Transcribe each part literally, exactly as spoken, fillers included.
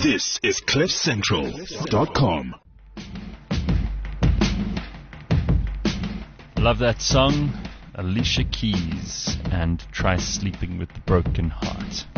This is cliff central dot com. Love that song, Alicia Keys, and Try Sleeping with the Broken Heart.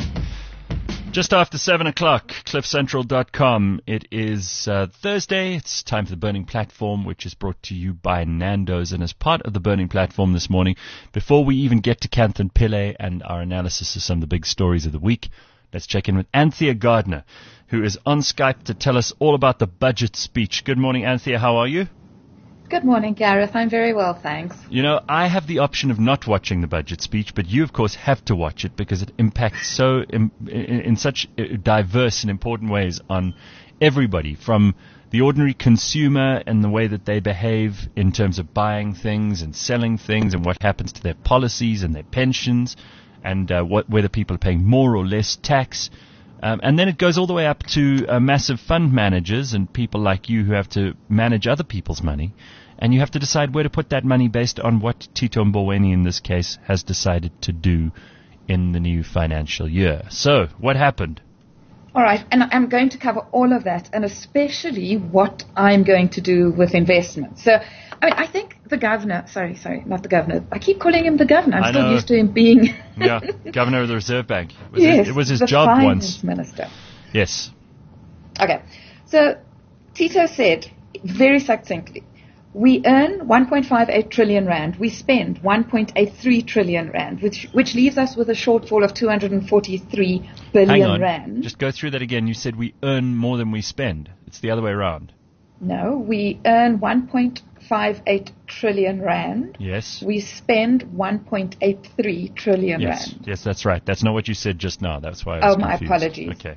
Just after seven o'clock, cliff central dot com. It is uh, Thursday. It's time for the Burning Platform, which is brought to you by Nando's. And as part of the Burning Platform this morning, before we even get to Kanthan Pillay and our analysis of some of the big stories of the week, let's check in with Anthea Gardner, who is on Skype to tell us all about the budget speech. Good morning, Anthea. How are you? Good morning, Gareth. I'm very well, thanks. You know, I have the option of not watching the budget speech, but you, of course, have to watch it because it impacts so in, in, in such diverse and important ways on everybody, from the ordinary consumer and the way that they behave in terms of buying things and selling things and what happens to their policies and their pensions and uh, what, whether people are paying more or less tax. Um, and then it goes all the way up to uh, massive fund managers and people like you who have to manage other people's money. And you have to decide where to put that money based on what Tito Mboweni, in this case, has decided to do in the new financial year. So, what happened? All right, and I'm going to cover all of that, and especially what I'm going to do with investments. So, I mean, I think the governor, sorry, sorry, not the governor. I keep calling him the governor. I'm I still know. used to him being... yeah, governor of the Reserve Bank. It was yes, his, it was his the job finance once. Minister. Yes. Okay, so Tito said very succinctly, we earn one point five eight trillion rand. We spend one point eight three trillion rand, which which leaves us with a shortfall of two hundred forty-three billion Hang on. rand. Just go through that again. You said we earn more than we spend. It's the other way around. No, we earn one point five eight trillion rand. Yes. We spend one point eight three trillion Yes. rand. Yes, that's right. That's not what you said just now. That's why I was Oh, my confused. apologies. Okay.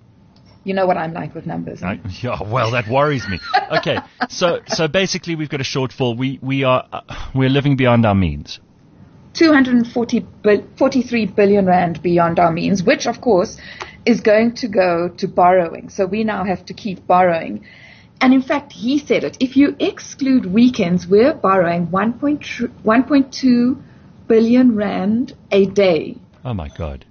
You know what I'm like with numbers. I, yeah, well, that worries me. Okay, so so basically, we've got a shortfall. We we are uh, we're living beyond our means. two hundred forty-three billion rand beyond our means, which of course is going to go to borrowing. So we now have to keep borrowing. And in fact, he said it. If you exclude weekends, we're borrowing one point two billion rand a day. Oh my God.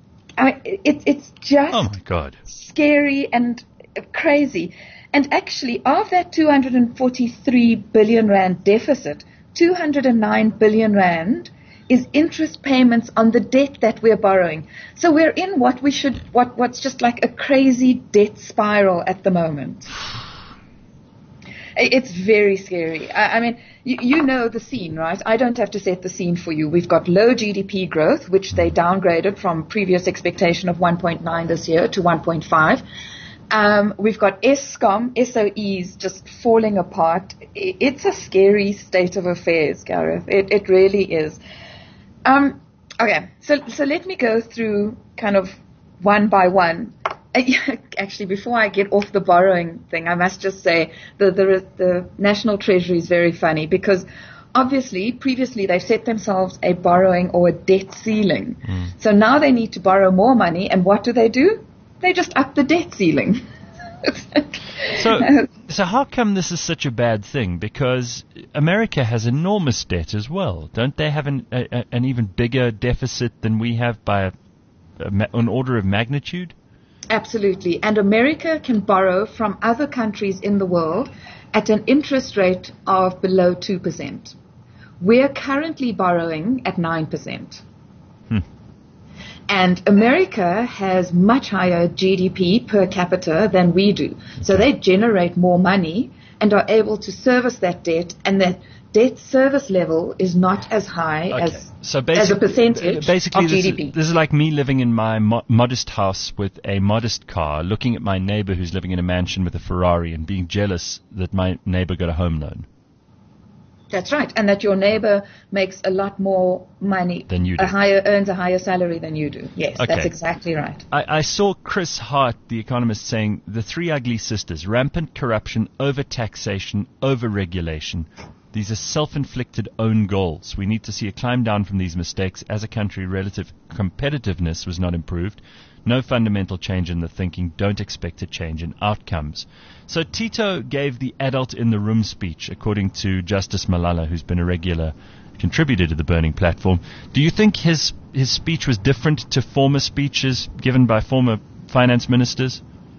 I mean, it, it's just Oh my God. scary and crazy. And actually, of that two hundred forty-three billion rand deficit, two hundred nine billion rand is interest payments on the debt that we're borrowing. So we're in what we should, what what's just like a crazy debt spiral at the moment. It's very scary. I, I mean, you, you know the scene, right? I don't have to set the scene for you. We've got low G D P growth, which they downgraded from previous expectation of one point nine this year to one point five. Um, we've got Eskom, S O Es just falling apart. It's a scary state of affairs, Gareth. It, it really is. Um, okay, so so let me go through kind of one by one. Actually, before I get off the borrowing thing, I must just say the, the the National Treasury is very funny because obviously previously they set themselves a borrowing or a debt ceiling. Mm. So now they need to borrow more money, and what do they do? They just up the debt ceiling. so, so how come this is such a bad thing? Because America has enormous debt as well. Don't they have an, a, an even bigger deficit than we have by a, a, an order of magnitude? Absolutely. And America can borrow from other countries in the world at an interest rate of below two percent. We're currently borrowing at nine percent. Hmm. And America has much higher G D P per capita than we do. So they generate more money and are able to service that debt, and that debt service level is not as high okay. as, so as a percentage basically of G D P. This is, this is like me living in my mo- modest house with a modest car, looking at my neighbor who's living in a mansion with a Ferrari and being jealous that my neighbor got a home loan. That's right, and that your neighbor makes a lot more money than you do. A higher, earns a higher salary than you do. Yes, okay. That's exactly right. I, I saw Chris Hart, the economist, saying the three ugly sisters: rampant corruption, over-taxation, over-regulation. These are self-inflicted own goals. We need to see a climb down from these mistakes. As a country, relative competitiveness was not improved. No fundamental change in the thinking. Don't expect a change in outcomes. So Tito gave the adult in the room speech, according to Justice Malala, who's been a regular contributor to the Burning Platform. Do you think his his speech was different to former speeches given by former finance ministers?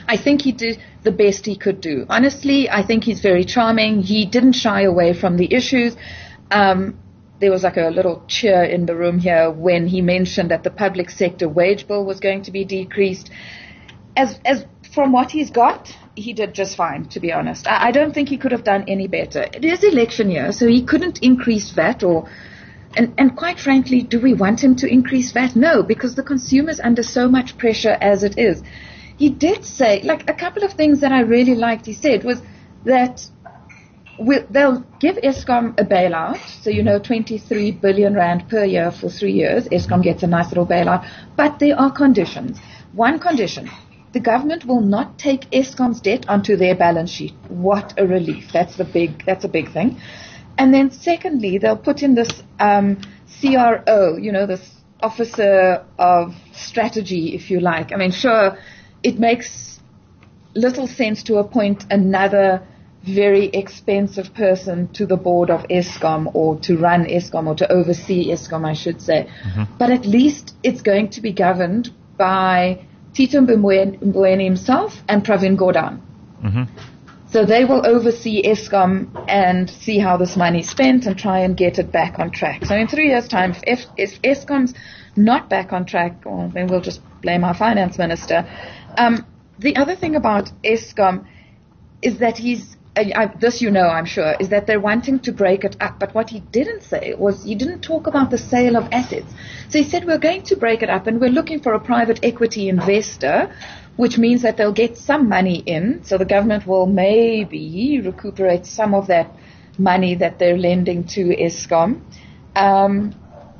I think he did the best he could do. Honestly, I think he's very charming. He didn't shy away from the issues. Um, there was like a little cheer in the room here when he mentioned that the public sector wage bill was going to be decreased. As, as from what he's got, he did just fine, to be honest. I, I don't think he could have done any better. It is election year, so he couldn't increase V A T or, and, and quite frankly, do we want him to increase V A T? No, because the consumer's under so much pressure as it is. He did say, like a couple of things that I really liked he said was that we'll, they'll give Eskom a bailout, so you know twenty-three billion rand per year for three years. Eskom gets a nice little bailout, but there are conditions. One condition. The government will not take Eskom's debt onto their balance sheet. What a relief. That's the big, that's a big thing. And then secondly, they'll put in this um, C R O, you know, this officer of strategy, if you like. I mean, sure, it makes little sense to appoint another very expensive person to the board of Eskom or to run Eskom or to oversee Eskom, I should say. Mm-hmm. But at least it's going to be governed by Tito Mboweni himself and Pravin Gordhan. Mm-hmm. So they will oversee Eskom and see how this money is spent and try and get it back on track. So in three years' time, if, if Eskom's not back on track, well, then we'll just blame our finance minister. Um, the other thing about Eskom is that he's, I, I, this you know I'm sure, is that they're wanting to break it up. But what he didn't say was he didn't talk about the sale of assets. So he said we're going to break it up and we're looking for a private equity investor, which means that they'll get some money in. So the government will maybe recuperate some of that money that they're lending to Eskom. Um,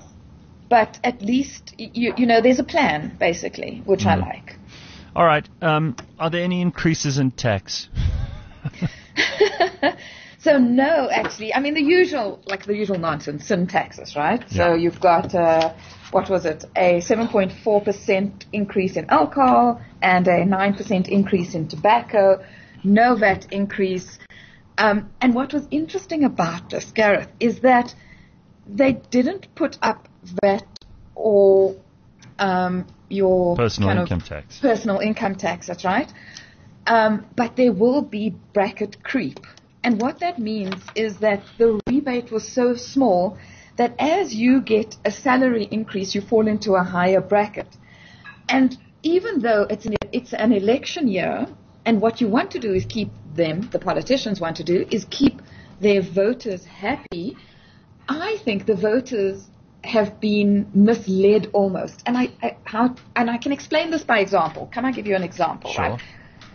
but at least, you, you know, there's a plan, basically, which mm. I like. All right. Um, are there any increases in tax? So no, actually, I mean the usual, like the usual nonsense, sin taxes, right? Yeah. So you've got, uh, what was it, a seven point four percent increase in alcohol and a nine percent increase in tobacco, no V A T increase. Um, and what was interesting about this, Gareth, is that they didn't put up V A T or um, your personal kind income of tax. Personal income tax, that's right. Um, but there will be bracket creep. And what that means is that the rebate was so small that as you get a salary increase, you fall into a higher bracket. And even though it's an, it's an election year, and what you want to do is keep them, the politicians want to do, is keep their voters happy, I think the voters have been misled almost. And I, I how and I can explain this by example. Can I give you an example? Sure. Right?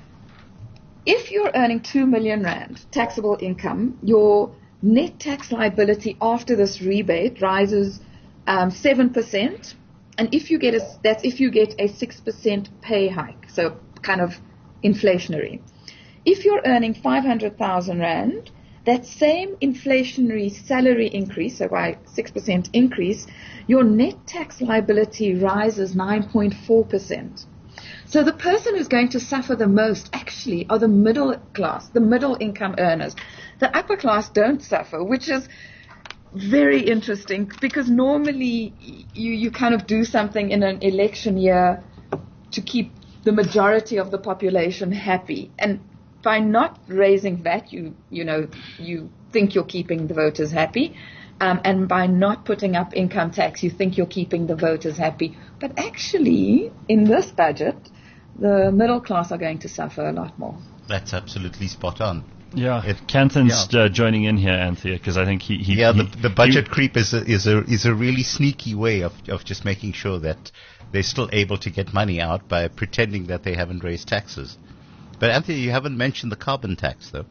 If you're earning two million rand taxable income, your net tax liability after this rebate rises um, seven percent. And if you get a, that's if you get a six percent pay hike, so kind of inflationary. If you're earning five hundred thousand rand, that same inflationary salary increase, so by six percent increase, your net tax liability rises nine point four percent. So the person who's going to suffer the most actually are the middle class, the middle income earners. The upper class don't suffer, which is very interesting because normally you, you kind of do something in an election year to keep the majority of the population happy. And by not raising V A T, you, you know, you think you're keeping the voters happy. Um, and by not putting up income tax, you think you're keeping the voters happy. But actually, in this budget, the middle class are going to suffer a lot more. That's absolutely spot on. Yeah, it, Canton's yeah. Uh, joining in here, Anthea, because I think he, he yeah he, the, the budget he, creep is a, is a is a really sneaky way of of just making sure that they're still able to get money out by pretending that they haven't raised taxes. But Anthea, you haven't mentioned the carbon tax though.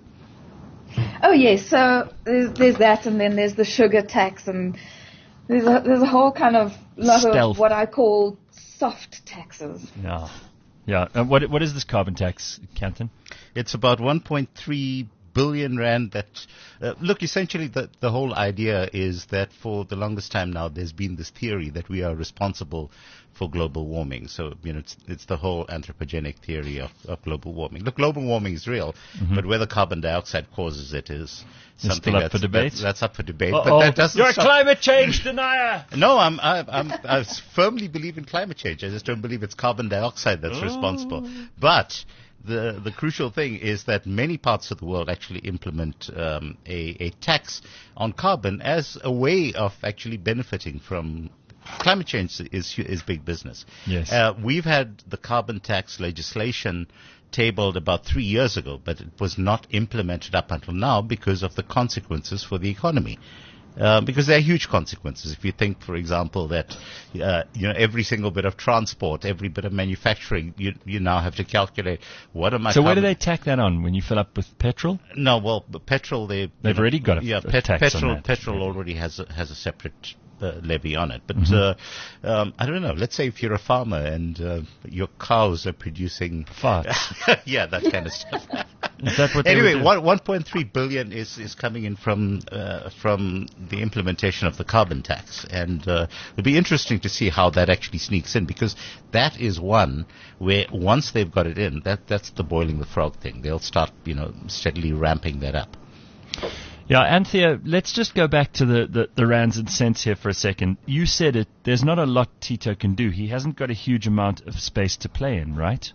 Oh yes, so there's, there's that, and then there's the sugar tax, and there's a, there's a whole kind of lot Stealth. of what I call soft taxes. Yeah, yeah. Uh, what what is this carbon tax, Canton? It's about one point three billion rand. That uh, look, essentially, the the whole idea is that for the longest time now, there's been this theory that we are responsible for global warming. So, you know, it's, it's the whole anthropogenic theory of, of global warming. Look, global warming is real, mm-hmm. but whether carbon dioxide causes it is it's something up that's, for debate. That's, that's up for debate. Uh-oh. But that doesn't You're a stop. climate change denier. No, I'm, I, I'm, I firmly believe in climate change. I just don't believe it's carbon dioxide that's oh. responsible. But the the crucial thing is that many parts of the world actually implement um, a, a tax on carbon as a way of actually benefiting from climate change. Is is big business. Yes. Uh, we've had the carbon tax legislation tabled about three years ago, but it was not implemented up until now because of the consequences for the economy. Uh, because there are huge consequences. If you think, for example, that uh, you know every single bit of transport, every bit of manufacturing, you you now have to calculate what am I. So where do they tack that on when you fill up with petrol? No, well, the petrol they they've know, already got a, yeah, a pet, tax petrol on that. petrol already has a, has a separate uh, levy on it. But Mm-hmm. uh, um, I don't know. Let's say if you're a farmer and uh, your cows are producing farts, yeah, that kind of stuff. Is that what they Anyway, would do? one one point three billion is is coming in from uh, from the implementation of the carbon tax, and uh, it'll be interesting to see how that actually sneaks in, because that is one where once they've got it in, that that's the boiling the frog thing. They'll start, you know, steadily ramping that up. Yeah, Anthea, let's just go back to the, the, the rands and cents here for a second. You said it. There's not a lot Tito can do. He hasn't got a huge amount of space to play in, right?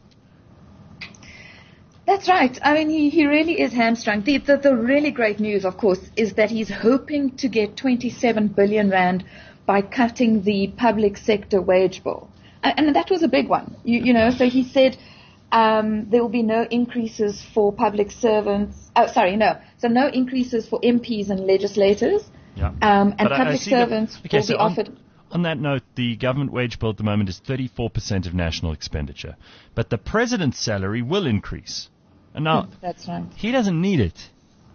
That's right. I mean, he, he really is hamstrung. The, the, the really great news, of course, is that he's hoping to get twenty-seven billion rand by cutting the public sector wage bill. And, and that was a big one, you, you know. So he said um, there will be no increases for public servants. Oh, sorry, no. So no increases for M Ps and legislators. Yeah. Um, and But I- I public see that- servants okay, will so be on- offered... On that note, the government wage bill at the moment is thirty-four percent of national expenditure. But the president's salary will increase. And now, That's right. he doesn't need it.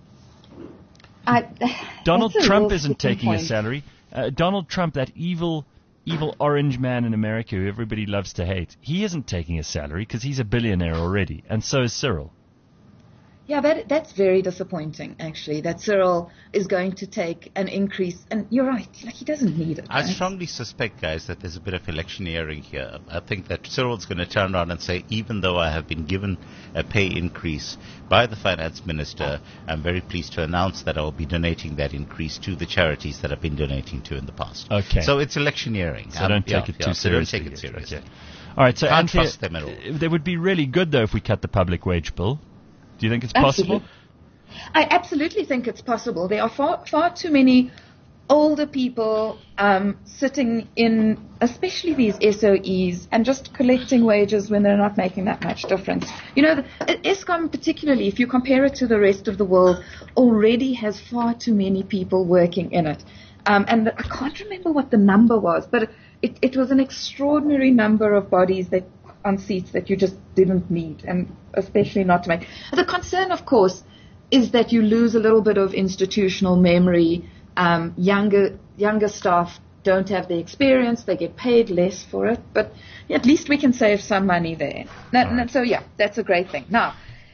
I, Donald that's a Trump real isn't sticking taking a point. salary. Uh, Donald Trump, that evil, evil orange man in America who everybody loves to hate, he isn't taking a salary because he's a billionaire already. And so is Cyril. Yeah, that, that's very disappointing, actually, that Cyril is going to take an increase. And you're right, like he doesn't need it. I right? strongly suspect, guys, that there's a bit of electioneering here. I think that Cyril's going to turn around and say, even though I have been given a pay increase by the finance minister, I'm very pleased to announce that I will be donating that increase to the charities that I've been donating to in the past. Okay. So it's electioneering. So Um, don't take yeah, it yeah, too so don't seriously. take it seriously. Okay. All right, so Can't Anthea, trust them at all. uh, They would be really good, though, if we cut the public wage bill. Do you think it's possible? Absolutely. I absolutely think it's possible. There are far, far too many older people um, sitting in, especially these S O Es, and just collecting wages when they're not making that much difference. You know, the, Eskom particularly, if you compare it to the rest of the world, already has far too many people working in it. Um, and I can't remember what the number was, but it, it was an extraordinary number of bodies that on seats that you just didn't need, and especially not to make. The concern, of course, is that you lose a little bit of institutional memory. Um, younger younger staff don't have the experience. They get paid less for it. But at least we can save some money there. That, Right. So, yeah, that's a great thing. Now,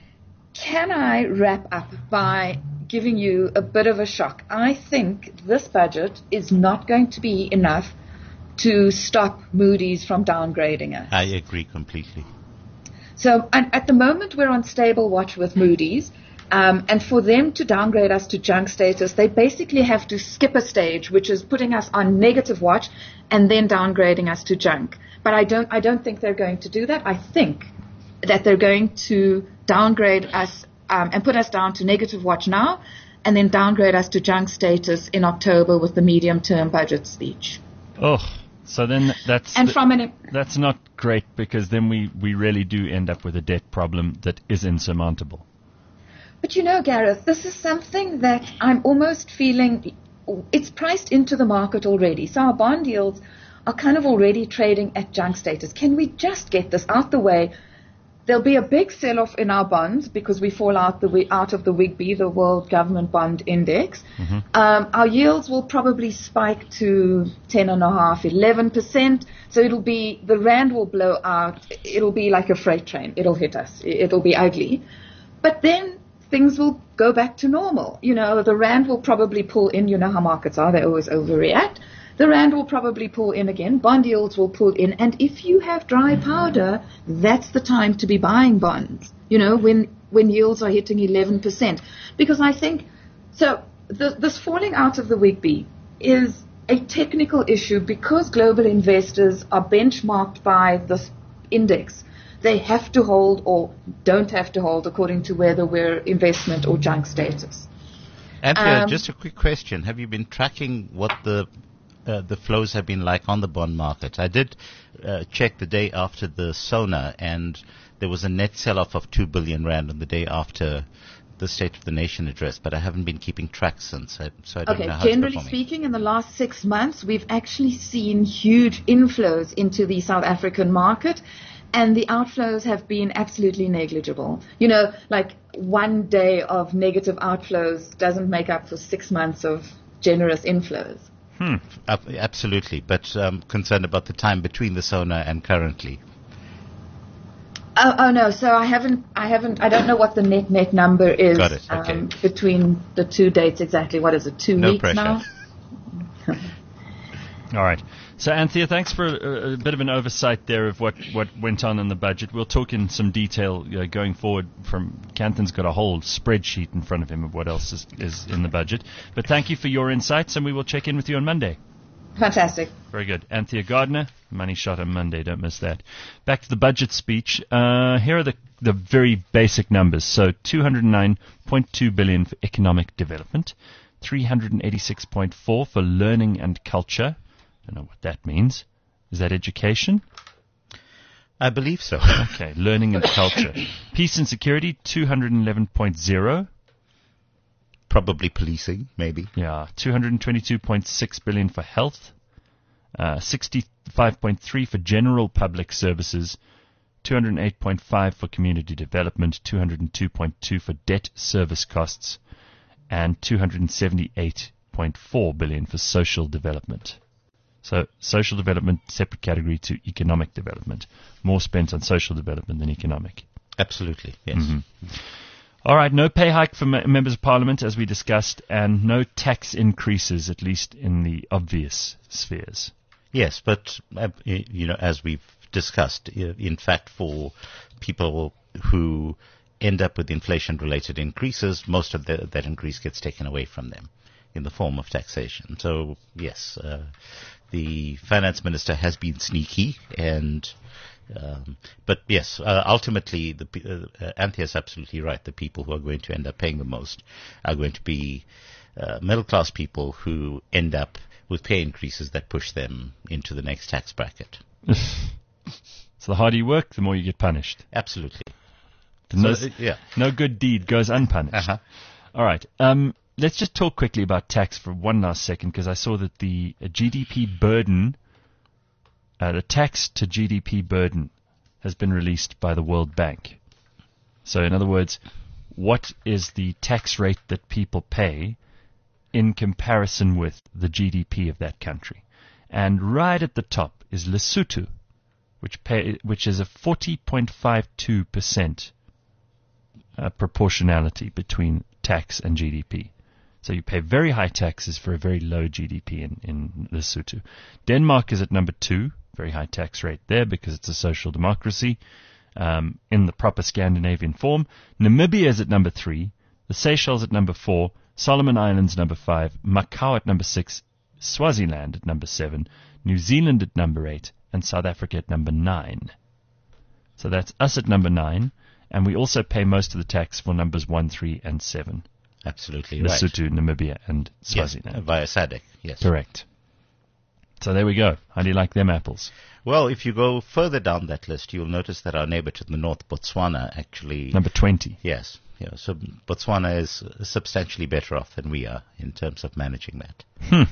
can I wrap up by giving you a bit of a shock? I think this budget is not going to be enough to stop Moody's from downgrading us. I agree completely. So and at the moment, we're on stable watch with Moody's. Um, and for them to downgrade us to junk status, they basically have to skip a stage, which is putting us on negative watch and then downgrading us to junk. But I don't, I don't think they're going to do that. I think that they're going to downgrade us um, and put us down to negative watch now, and then downgrade us to junk status in October with the medium-term budget speech. Oh, so then that's And the- from an that's not great, because then we, we really do end up with a debt problem that is insurmountable. But you know, Gareth, this is something that I'm almost feeling it's priced into the market already. So our bond yields are kind of already trading at junk status. Can we just get this out the way? There'll be a big sell-off in our bonds because we fall out the out of the W I G B, the World Government Bond Index. Mm-hmm. Um, our yields will probably spike to ten and a half, eleven percent. So it'll be the rand will blow out. It'll be like a freight train. It'll hit us. It'll be ugly. But then things will go back to normal. You know, the rand will probably pull in. You know how markets are. They always overreact. The rand will probably pull in again. Bond yields will pull in. And if you have dry powder, that's the time to be buying bonds, you know, when, when yields are hitting eleven percent. Because I think, so the, this falling out of the W I G B is a technical issue because global investors are benchmarked by this index. they have to hold or don't have to hold according to whether we're investment or junk status. Anthea, Um, just a quick question. Have you been tracking what the uh, the flows have been like on the bond market? I did uh, check the day after the SONA, and there was a net sell-off of two billion rand on the day after the State of the Nation address, but I haven't been keeping track since, I, so I don't Okay, know how it's generally performing. speaking, in the last six months, we've actually seen huge inflows into the South African market, and the outflows have been absolutely negligible. You know, like one day of negative outflows doesn't make up for six months of generous inflows. Hmm. Uh, absolutely, but um, concerned about the time between the SONA and currently. Oh, oh no, so I haven't, I haven't, I don't know what the net net number is. Got it, okay. um, between the two dates exactly. What is it, two No weeks pressure. now? All right. So, Anthea, thanks for a, a bit of an oversight there of what, what went on in the budget. We'll talk in some detail uh, going forward. From Canthan's got a whole spreadsheet in front of him of what else is, is in the budget. But thank you for your insights, and we will check in with you on Monday. Fantastic. Very good. Anthea Gardner, Money Shot on Monday. Don't miss that. Back to the budget speech. Uh, here are the, the very basic numbers. So two hundred nine point two billion dollars for economic development, three hundred eighty-six point four for learning and culture. Don't know what that means. Is that education? I believe so. Okay, learning and culture. Peace and security, two hundred eleven point zero. Probably policing, maybe. Yeah, two hundred twenty-two point six billion dollars for health, uh, sixty-five point three for general public services, two hundred eight point five for community development, two hundred two point two for debt service costs, and two hundred seventy-eight point four billion dollars for social development. So social development, separate category to economic development. More spent on social development than economic. Absolutely, yes. Mm-hmm. All right, no pay hike for m- members of parliament, as we discussed, and no tax increases, at least in the obvious spheres. Yes, but, uh, y- you know, as we've discussed, i- in fact, for people who end up with inflation-related increases, most of the, that increase gets taken away from them in the form of taxation. So, yes, uh, the finance minister has been sneaky, and um, but yes, uh, ultimately, the, uh, uh, Anthea is absolutely right. The people who are going to end up paying the most are going to be uh, middle-class people who end up with pay increases that push them into the next tax bracket. So the harder you work, the more you get punished. Absolutely. No, So, uh, yeah. no good deed goes unpunished. Uh-huh. All right. Um, let's just talk quickly about tax for one last second, because I saw that the uh, G D P burden, uh, the tax to G D P burden, has been released by the World Bank. So, in other words, what is the tax rate that people pay in comparison with the G D P of that country? And right at the top is Lesotho, which pay, which is a forty point five two percent uh, proportionality between tax and G D P. So you pay very high taxes for a very low G D P in, in Lesotho. Denmark is at number two, very high tax rate there because it's a social democracy um, in the proper Scandinavian form. Namibia is at number three, the Seychelles at number four, Solomon Islands number five, Macau at number six, Swaziland at number seven, New Zealand at number eight, and South Africa at number nine. So that's us at number nine, and we also pay most of the tax for numbers one, three, and seven. Absolutely right. Lesotho, Namibia, and Yes, Swaziland. uh, via S A D C, yes. Correct. So there we go. How do you like them apples? Well, if you go further down that list, you'll notice that our neighbor to the north, Botswana, actually... Number twenty. Yes. Yeah, so Botswana is substantially better off than we are in terms of managing that. Hmm.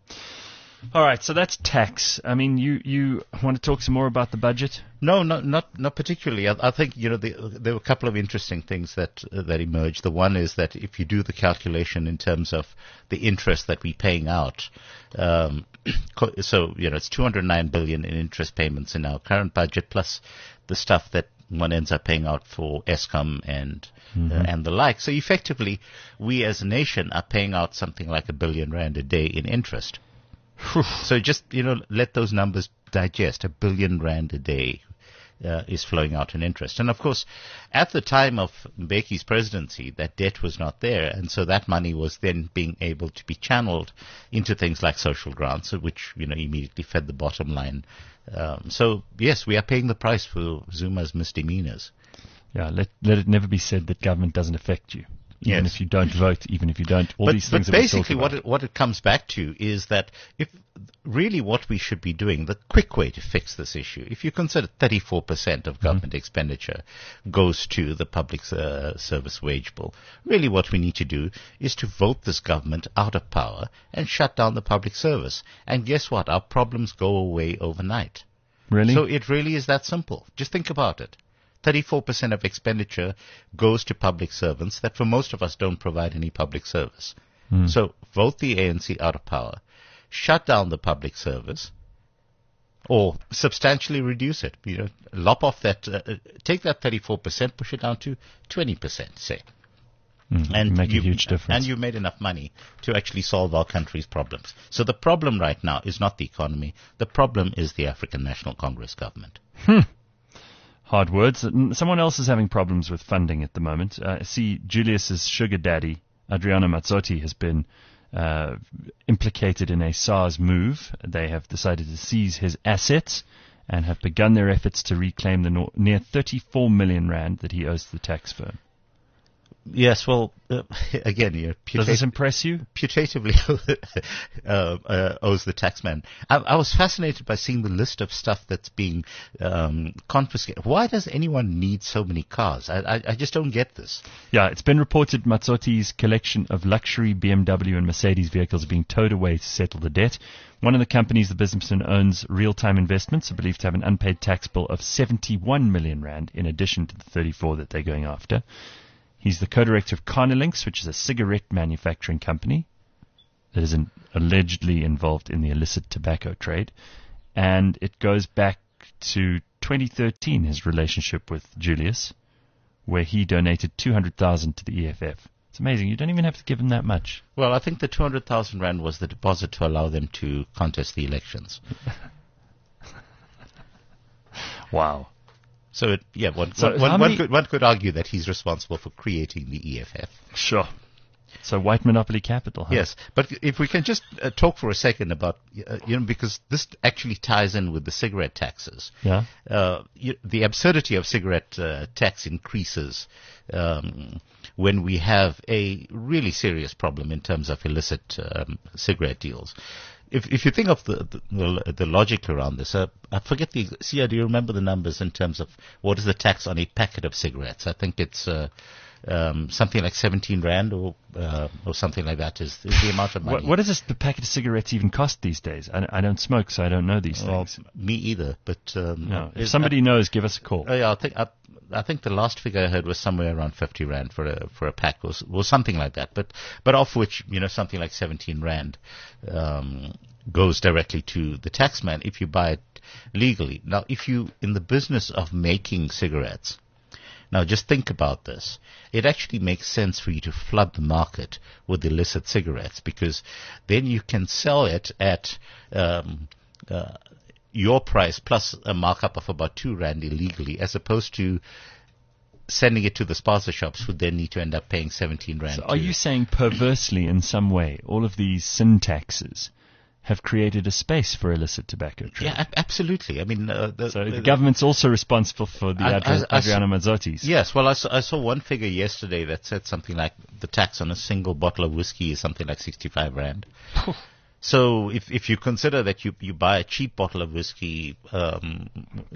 All right, so that's tax. I mean, you, you want to talk some more about the budget? No, no, not not particularly. I, I think you know the, there were a couple of interesting things that uh, that emerged. The one is that if you do the calculation in terms of the interest that we're paying out, um, co- so you know it's two hundred nine billion in interest payments in our current budget, plus the stuff that one ends up paying out for Eskom and mm-hmm. uh, and the like. So effectively, we as a nation are paying out something like a billion rand a day in interest. So just, you know, let those numbers digest. A billion rand a day uh, is flowing out in interest. And of course, at the time of Mbeki's presidency, that debt was not there, and so that money was then being able to be channeled into things like social grants, which, you know, immediately fed the bottom line. Um, so yes, we are paying the price for Zuma's misdemeanors. Yeah, let let it never be said that government doesn't affect you. Even Yes. if you don't vote, even if you don't, all But, these but things that we talk basically what about. it, what it comes back to is that if really what we should be doing, the quick way to fix this issue, if you consider thirty-four percent of government mm-hmm. expenditure goes to the public uh, service wage bill, really what we need to do is to vote this government out of power and shut down the public service. And guess what? Our problems go away overnight. Really? So it really is that simple. Just think about it. thirty-four percent of expenditure goes to public servants that for most of us don't provide any public service. Mm. So vote the A N C out of power, shut down the public service, or substantially reduce it. You know, lop off that, uh, take that thirty-four percent, push it down to twenty percent, say. Mm, and make you, a huge difference. And you've made enough money to actually solve our country's problems. So the problem right now is not the economy. The problem is the African National Congress government. Hmm. Hard words. Someone else is having problems with funding at the moment. Uh, I see Julius's sugar daddy, Adriano Mazzotti, has been uh, implicated in a SARS move. They have decided to seize his assets and have begun their efforts to reclaim the no- near thirty-four million rand that he owes to the tax firm. Yes, well, uh, again, you're Does this impress you? Putatively uh, uh, owes the taxman. I, I was fascinated by seeing the list of stuff that's being um, confiscated. Why does anyone need so many cars? I, I, I just don't get this. Yeah, it's been reported Mazzotti's collection of luxury B M W and Mercedes vehicles are being towed away to settle the debt. One of the companies the businessman owns, Real Time Investments, are believed to have an unpaid tax bill of seventy-one million rand in addition to the thirty-four that they're going after. He's the co-director of Carnalinks, which is a cigarette manufacturing company that is in, allegedly involved in the illicit tobacco trade. And it goes back to twenty thirteen, his relationship with Julius, where he donated two hundred thousand to the E F F. It's amazing. You don't even have to give him that much. Well, I think the two hundred thousand rand was the deposit to allow them to contest the elections. Wow. So, it, yeah, one, so one, one, many... could, one could argue that he's responsible for creating the E F F. Sure. So white monopoly capital, huh? Yes, but if we can just uh, talk for a second about, uh, you know, because this actually ties in with the cigarette taxes. Yeah. Uh, you, the absurdity of cigarette uh, tax increases um, when we have a really serious problem in terms of illicit um, cigarette deals. If if you think of the the, the logic around this, uh, I forget the. See, do you remember the numbers in terms of what is the tax on a packet of cigarettes? I think it's uh, um, something like seventeen rand or uh, or something like that is, is the amount of money. What, what does this, the packet of cigarettes even cost these days? I, I don't smoke, so I don't know these well, things. Me either, but um, no. If somebody uh, knows, give us a call. Oh yeah, I think I, I think the last figure I heard was somewhere around fifty rand for a for a pack or, or something like that. But but of which, you know, something like seventeen rand um, goes directly to the taxman if you buy it legally. Now, if you in the business of making cigarettes, now just think about this. It actually makes sense for you to flood the market with illicit cigarettes, because then you can sell it at um, uh, your price plus a markup of about two rand illegally, as opposed to sending it to the sponsor shops who then need to end up paying seventeen rand. So are you saying perversely in some way all of these sin taxes have created a space for illicit tobacco trade? Yeah, absolutely. I mean, uh, the, so the, the government's also responsible for the I, Adri- I, I Adriano Mazzotti's. Yes, well, I saw, I saw one figure yesterday that said something like the tax on a single bottle of whiskey is something like sixty-five rand. So if if you consider that you you buy a cheap bottle of whiskey, um,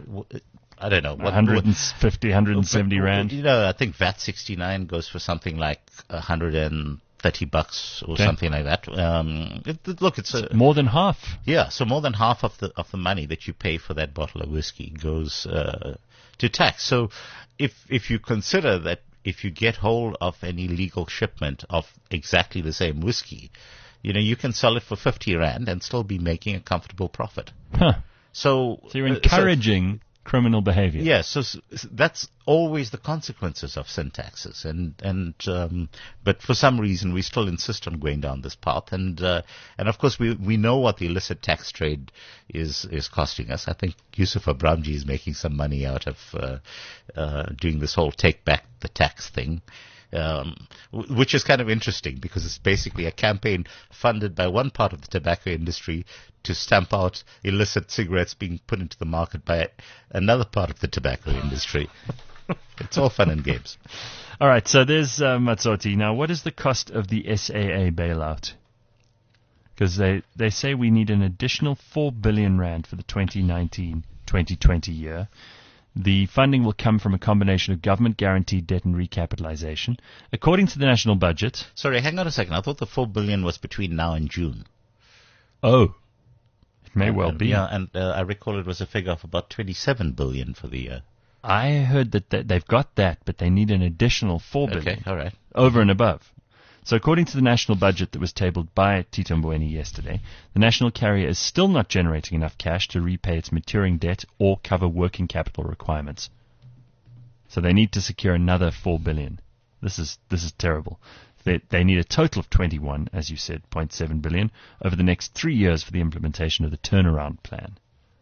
I don't know, what, one hundred fifty, one hundred seventy rand. You know, I think V A T sixty-nine goes for something like one hundred thirty bucks or okay. something like that. Um, it, it, look, it's, it's a, more than half. Yeah, so more than half of the of the money that you pay for that bottle of whiskey goes uh, to tax. So if if you consider that if you get hold of an illegal shipment of exactly the same whiskey, you know, you can sell it for fifty rand and still be making a comfortable profit. Huh. So, so you're encouraging uh, so, criminal behavior. Yes, so s- s- that's always the consequences of sin taxes, and and um, but for some reason we still insist on going down this path, and uh, and of course we we know what the illicit tax trade is is costing us. I think Yusuf Abramji is making some money out of uh, uh, doing this whole take back the tax thing. Um, w- which is kind of interesting because it's basically a campaign funded by one part of the tobacco industry to stamp out illicit cigarettes being put into the market by another part of the tobacco industry. It's all fun and games. All right, so there's uh, Matsoti. Now, what is the cost of the S A A bailout? Because they, they say we need an additional four billion rand for the twenty nineteen twenty twenty year. The funding will come from a combination of government-guaranteed debt and recapitalization. According to the national budget... Sorry, hang on a second. I thought the four billion was between now and June. Oh, it may And- well and- be. Yeah, and uh, I recall it was a figure of about twenty-seven billion for the year. I heard that th- they've got that, but they need an additional four billion Okay, all right. over and above. So according to the national budget that was tabled by Tito Mboweni yesterday, the national carrier is still not generating enough cash to repay its maturing debt or cover working capital requirements. So they need to secure another four billion. This is this is terrible. They, they need a total of twenty-one, as you said, zero point seven billion over the next three years for the implementation of the turnaround plan.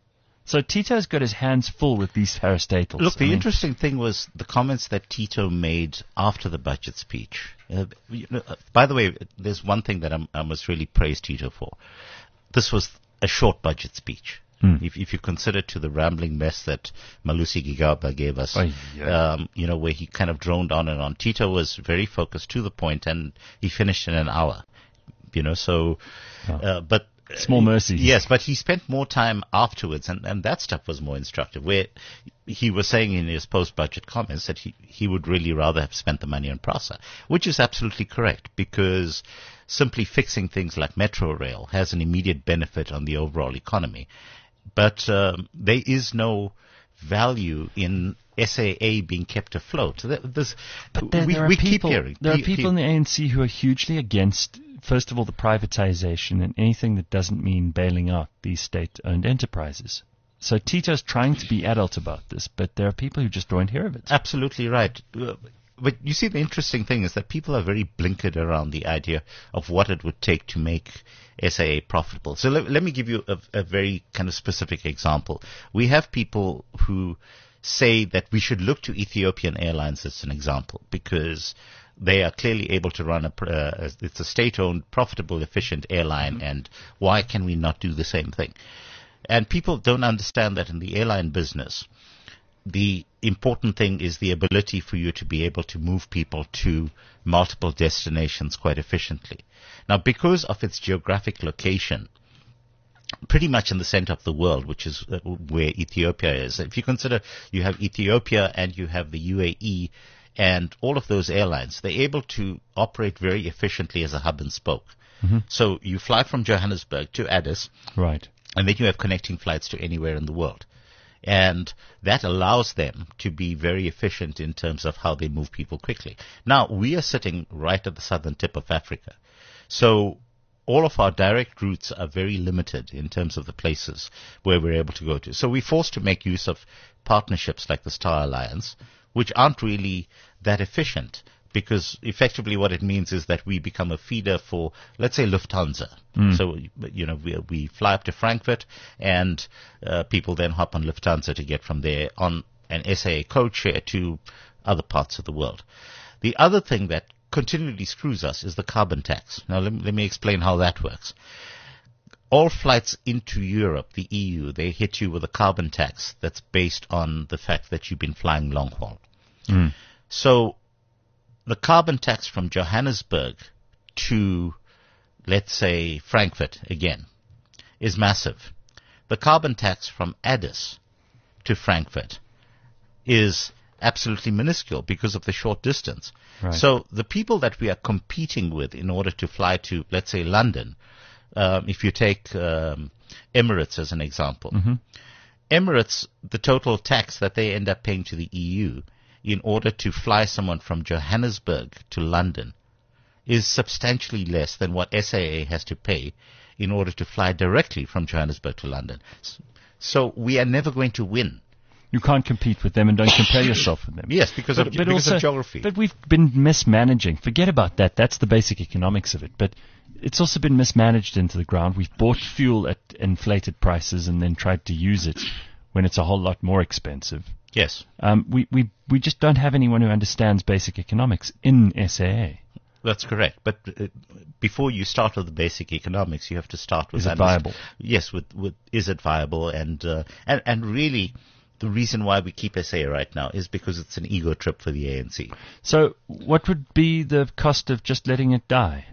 So Tito's got his hands full with these parastatals. Look, the I mean, interesting thing was the comments that Tito made after the budget speech. Uh, you know, uh, by the way, there's one thing that I'm, I must really praise Tito for. This was a short budget speech. Hmm. If, if you consider to the rambling mess that Malusi Gigaba gave us, Ay, yeah. um, you know, where he kind of droned on and on. Tito was very focused to the point, and he finished in an hour. You know, so, Oh. uh, but Small mercy. Yes, but he spent more time afterwards, and, and that stuff was more instructive, where he was saying in his post-budget comments that he, he would really rather have spent the money on PRASA, which is absolutely correct, because simply fixing things like Metro Rail has an immediate benefit on the overall economy. But um, there is no value in S A A being kept afloat. Th- This, But there, we there are we people, keep hearing. there are Pe- people pe- in the A N C who are hugely against, first of all, the privatization and anything that doesn't mean bailing out these state-owned enterprises. So Tito's trying to be adult about this, but there are people who just don't hear of it. Absolutely right. Uh, But you see, the interesting thing is that people are very blinkered around the idea of what it would take to make S A A profitable. So let, let me give you a, a very kind of specific example. We have people who say that we should look to Ethiopian Airlines as an example because they are clearly able to run a, pr- uh, it's a state-owned, profitable, efficient airline, mm-hmm. and why can we not do the same thing? And people don't understand that in the airline business, the important thing is the ability for you to be able to move people to multiple destinations quite efficiently. Now, because of its geographic location, pretty much in the center of the world, which is uh, where Ethiopia is, if you consider you have Ethiopia and you have the U A E and all of those airlines, they're able to operate very efficiently as a hub and spoke. Mm-hmm. So you fly from Johannesburg to Addis, right, and then you have connecting flights to anywhere in the world. And that allows them to be very efficient in terms of how they move people quickly. Now, we are sitting right at the southern tip of Africa. So all of our direct routes are very limited in terms of the places where we're able to go to. So we're forced to make use of partnerships like the Star Alliance, which aren't really that efficient. Because effectively what it means is that we become a feeder for, let's say, Lufthansa. Mm. So, you know, we, we fly up to Frankfurt and uh, people then hop on Lufthansa to get from there on an S A A code share to other parts of the world. The other thing that continually screws us is the carbon tax. Now, let me, let me explain how that works. All flights into Europe, the E U, they hit you with a carbon tax that's based on the fact that you've been flying long haul. Mm. So, the carbon tax from Johannesburg to, let's say, Frankfurt, again, is massive. The carbon tax from Addis to Frankfurt is absolutely minuscule because of the short distance. Right. So the people that we are competing with in order to fly to, let's say, London, um, if you take um, Emirates as an example, mm-hmm. Emirates, the total tax that they end up paying to the E U in order to fly someone from Johannesburg to London is substantially less than what S A A has to pay in order to fly directly from Johannesburg to London. So we are never going to win You can't compete with them and don't compare yourself with them. Yes, because, But, of, but because also, of geography. But we've been mismanaging. Forget about that. That's the basic economics of it. But it's also been mismanaged into the ground. We've bought fuel at inflated prices and then tried to use it when it's a whole lot more expensive. Yes. Um, we, we, we just don't have anyone who understands basic economics in S A A. That's correct. But uh, before you start with the basic economics, you have to start with... Is it underst- viable? Yes, with, with is it viable? And, uh, and and really, the reason why we keep S A A right now is because it's an ego trip for the A N C. So what would be the cost of just letting it die?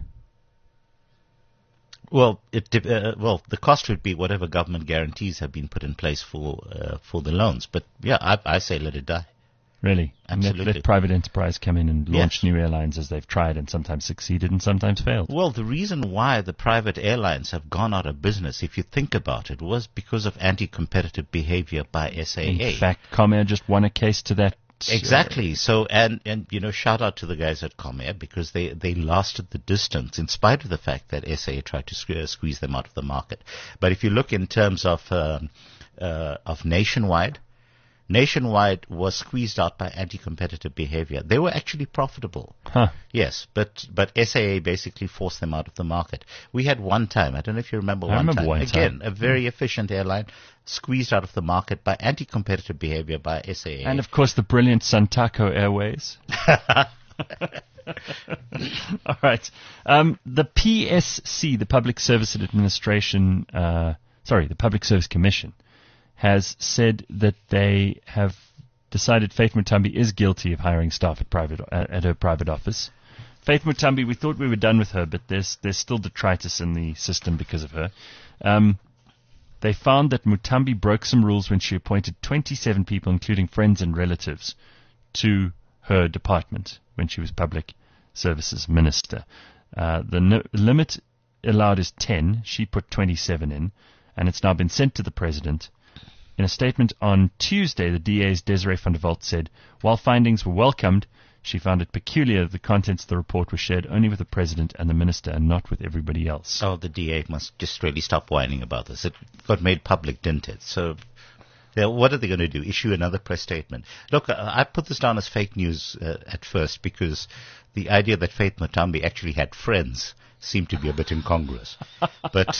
Well, it de- uh, well, the cost would be whatever government guarantees have been put in place for uh, for the loans. But yeah, I, I say let it die. Really? And let, Absolutely. let private enterprise come in and launch Yes. new airlines as they've tried and sometimes succeeded and sometimes failed. Well, the reason why the private airlines have gone out of business, if you think about it, was because of anti-competitive behavior by S A A. In fact, Comair just won a case to that. uh, Exactly. So, and, and, you know, shout out to the guys at Comair because they, they lasted the distance in spite of the fact that S A A tried to sque- squeeze them out of the market. But if you look in terms of, um, uh, of Nationwide, Nationwide was squeezed out by anti-competitive behavior. They were actually profitable. Huh. Yes, but, but S A A basically forced them out of the market. We had one time, I don't know if you remember I one remember time, one again, time. a very efficient airline squeezed out of the market by anti-competitive behavior by S A A. And of course the brilliant Santaco Airways. All right. Um, the P S C, the Public Service Administration, uh, sorry, the Public Service Commission, has said that they have decided Faith Mutambi is guilty of hiring staff at private at, at her private office. Faith Mutambi, we thought we were done with her, but there's there's still detritus in the system because of her. Um, they found that Mutambi broke some rules when she appointed twenty-seven people, including friends and relatives, to her department when she was Public Services Minister. Uh, the n- limit allowed is ten. She put twenty-seven in, and it's now been sent to the President. In a statement on Tuesday, the D A's Desiree van der Walt said, while findings were welcomed, she found it peculiar that the contents of the report were shared only with the President and the Minister and not with everybody else. Oh, the D A must just really stop whining about this. It got made public, didn't it? So, yeah, what are they going to do? Issue another press statement? Look, I put this down as fake news uh, at first because the idea that Faith Mutambi actually had friends seemed to be a bit incongruous. But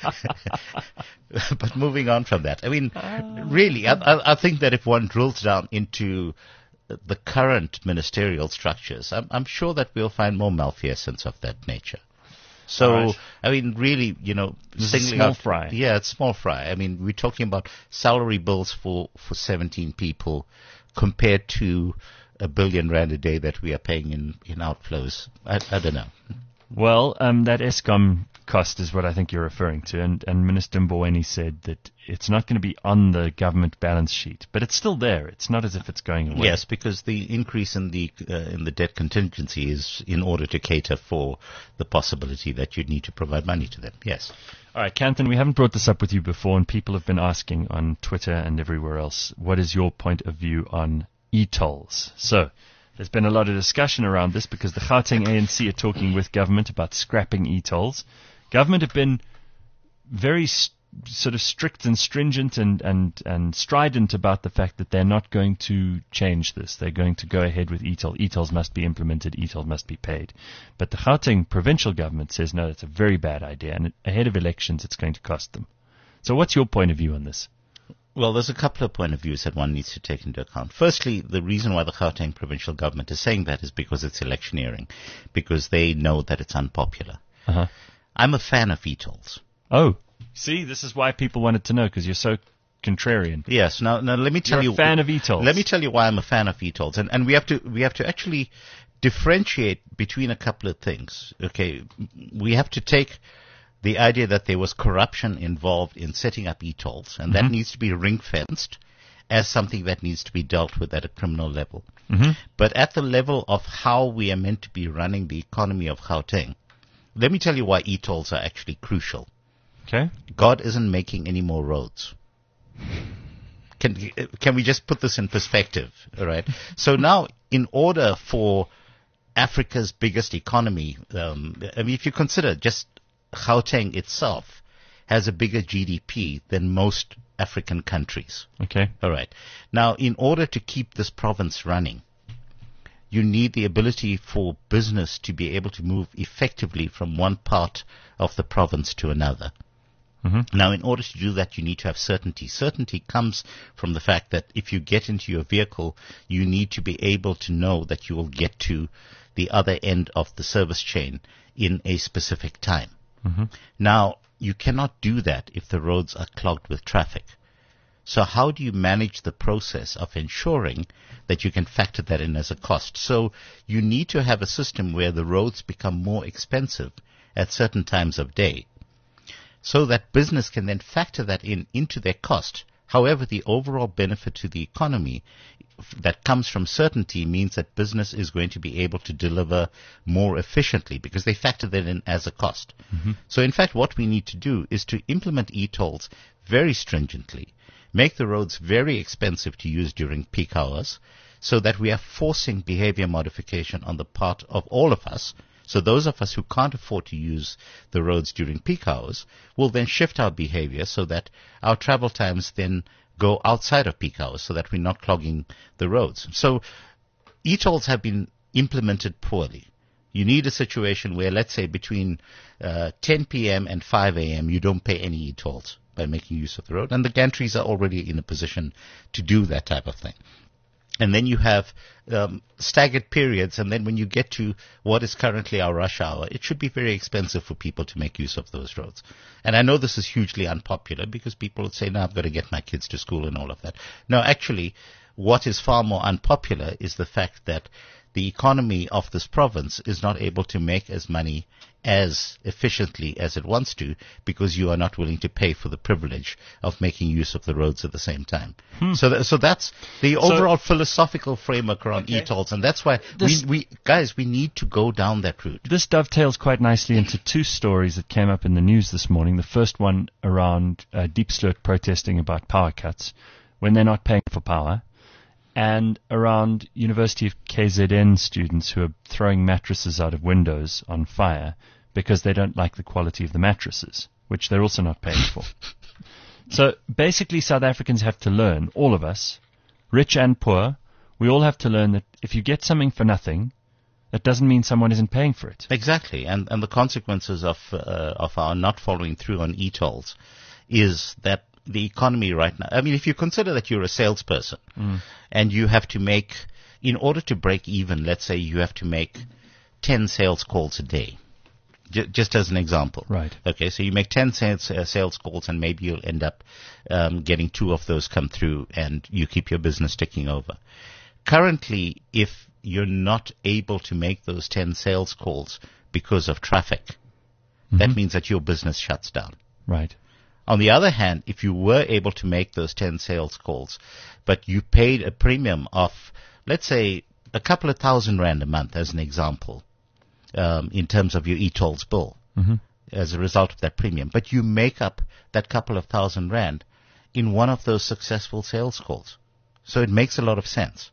but moving on from that, I mean, really, I, I, I think that if one drills down into the current ministerial structures, I'm, I'm sure that we'll find more malfeasance of that nature. So, Right. I mean, really, you know, This is singling small out, fry. Yeah, it's small fry. I mean, we're talking about salary bills for, for seventeen people compared to a billion rand a day that we are paying in, in outflows. I, I don't know. Well, um, that Eskom cost is what I think you're referring to, and, and Minister Mboweni said that it's not going to be on the government balance sheet, but it's still there. It's not as if it's going away. Yes, because the increase in the uh, in the debt contingency is in order to cater for the possibility that you'd need to provide money to them. Yes. All right, Kanthan, we haven't brought this up with you before, and people have been asking on Twitter and everywhere else, what is your point of view on e-tolls? So, there's been a lot of discussion around this because the Gauteng A N C are talking with government about scrapping e-tolls. Government have been very st- sort of strict and stringent and, and, and strident about the fact that they're not going to change this. They're going to go ahead with e-toll. E-tolls must be implemented. E-tolls must be paid. But the Gauteng provincial government says, no, it's a very bad idea, and ahead of elections it's going to cost them. So what's your point of view on this? Well, there's a couple of point of views that one needs to take into account. Firstly, the reason why the Gauteng provincial government is saying that is because it's electioneering, because they know that it's unpopular. Uh-huh. I'm a fan of e-tolls. Oh, see, this is why people wanted to know, because you're so contrarian. Yes. Now, now let me tell You're you. a fan of e-tolls. Let me tell you why I'm a fan of e-tolls, and and we have to we have to actually differentiate between a couple of things. Okay, we have to take the idea that there was corruption involved in setting up e-tolls, and Mm-hmm. that needs to be ring-fenced as something that needs to be dealt with at a criminal level. Mm-hmm. But at the level of how we are meant to be running the economy of Gauteng, let me tell you why e-tolls are actually crucial. Okay. God isn't making any more roads. Can can we just put this in perspective? All right. So now, in order for Africa's biggest economy, um, I mean, if you consider just Gauteng itself has a bigger G D P than most African countries. Okay. All right. Now, in order to keep this province running, you need the ability for business to be able to move effectively from one part of the province to another. Mm-hmm. Now, in order to do that, you need to have certainty. Certainty comes from the fact that if you get into your vehicle, you need to be able to know that you will get to the other end of the service chain in a specific time. Mm-hmm. Now, you cannot do that if the roads are clogged with traffic. So how do you manage the process of ensuring that you can factor that in as a cost? So you need to have a system where the roads become more expensive at certain times of day, so that business can then factor that in into their cost. However, the overall benefit to the economy that comes from certainty means that business is going to be able to deliver more efficiently because they factor that in as a cost. Mm-hmm. So in fact, what we need to do is to implement e-tolls very stringently, make the roads very expensive to use during peak hours, so that we are forcing behavior modification on the part of all of us. So those of us who can't afford to use the roads during peak hours will then shift our behavior so that our travel times then go outside of peak hours so that we're not clogging the roads. So e-tolls have been implemented poorly. You need a situation where, let's say, between uh, ten p.m. and five a.m. you don't pay any e-tolls by making use of the road. And the gantries are already in a position to do that type of thing. And then you have um, staggered periods, and then when you get to what is currently our rush hour, it should be very expensive for people to make use of those roads. And I know this is hugely unpopular because people would say, no, I've got to get my kids to school and all of that. No, actually, what is far more unpopular is the fact that the economy of this province is not able to make as money as efficiently as it wants to because you are not willing to pay for the privilege of making use of the roads at the same time. Hmm. So, th- so that's the so, overall philosophical framework around okay. e-tolls, and that's why this, we, we, guys, we need to go down that route. This dovetails quite nicely into two stories that came up in the news this morning. The first one around uh, Diepsloot protesting about power cuts when they're not paying for power, and around University of K Z N students who are throwing mattresses out of windows on fire because they don't like the quality of the mattresses, which they're also not paying for. So basically, South Africans have to learn, all of us, rich and poor, we all have to learn that if you get something for nothing, that doesn't mean someone isn't paying for it. Exactly, and and the consequences of uh, of our not following through on e-tolls is that the economy right now, I mean, if you consider that you're a salesperson mm. and you have to make, in order to break even, let's say you have to make ten sales calls a day, j- just as an example. Right. Okay, so you make ten sales, uh, sales calls and maybe you'll end up um, getting two of those come through and you keep your business ticking over. Currently, if you're not able to make those ten sales calls because of traffic, mm-hmm. that means that your business shuts down. Right. On the other hand, if you were able to make those ten sales calls, but you paid a premium of, let's say, a couple of thousand rand a month, as an example, um, in terms of your e-tolls bill, mm-hmm. as a result of that premium, but you make up that couple of thousand rand in one of those successful sales calls. So it makes a lot of sense.